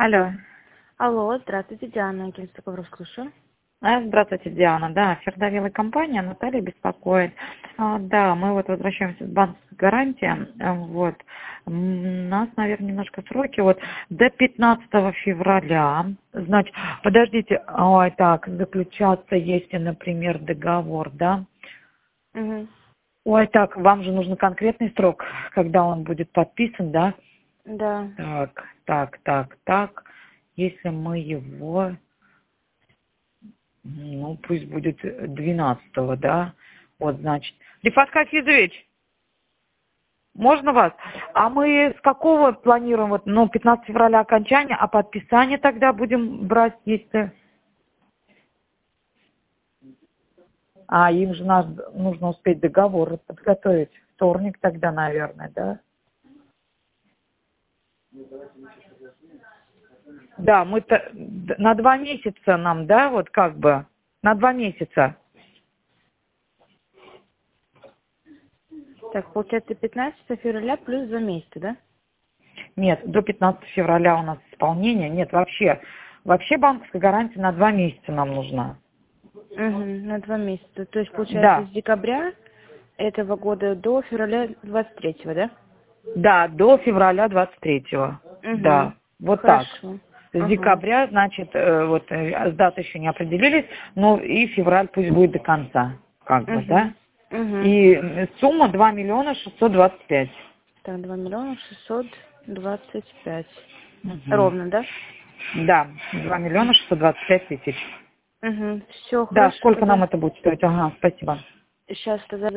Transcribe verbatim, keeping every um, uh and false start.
Алло. Алло, здравствуйте, Диана, агентство «Ковров», слушаю. А, Здравствуйте, Диана. Да, Фердовила компания, Наталья беспокоит. А, Да, мы вот возвращаемся с банковской гарантии. А, Вот. М, У нас, наверное, немножко сроки. Вот до пятнадцатого февраля. Значит, подождите, ой, так, заключаться, если, например, договор, да? Угу. Ой, так, вам же нужен конкретный срок, когда он будет подписан, да? Да. Так, так, так, так. Если мы его... Ну, пусть будет двенадцатого, да? Вот, значит. Рифат Хафизович, можно вас? А мы с какого планируем? Вот, ну, пятнадцатого февраля окончание, а подписание тогда будем брать, если... А, им же нас, нужно успеть договор подготовить. Вторник тогда, наверное, да? Да, мы-то на два месяца нам, да, вот как бы, на два месяца. Так, получается, пятнадцатого февраля плюс два месяца, да? Нет, до пятнадцатого февраля у нас исполнение. Нет, вообще, вообще банковская гарантия на два месяца нам нужна. Угу, на два месяца. То есть, получается, Да, с декабря этого года до февраля двадцать третьего, да? да, до февраля двадцать третьего. Угу. Да, вот так. Хорошо. С Ага. декабря, значит, э, вот э, с даты еще не определились, но и февраль пусть будет до конца, как бы, Угу. да? Угу. И э, сумма два миллиона шестьсот двадцать пять. Так, два миллиона шестьсот двадцать пять. Мгм. Ровно, да? Да, два миллиона шестьсот двадцать пять тысяч. Угу. Все, Да, хорошо сколько нам тогда. это будет стоить? Ага, спасибо. Сейчас тогда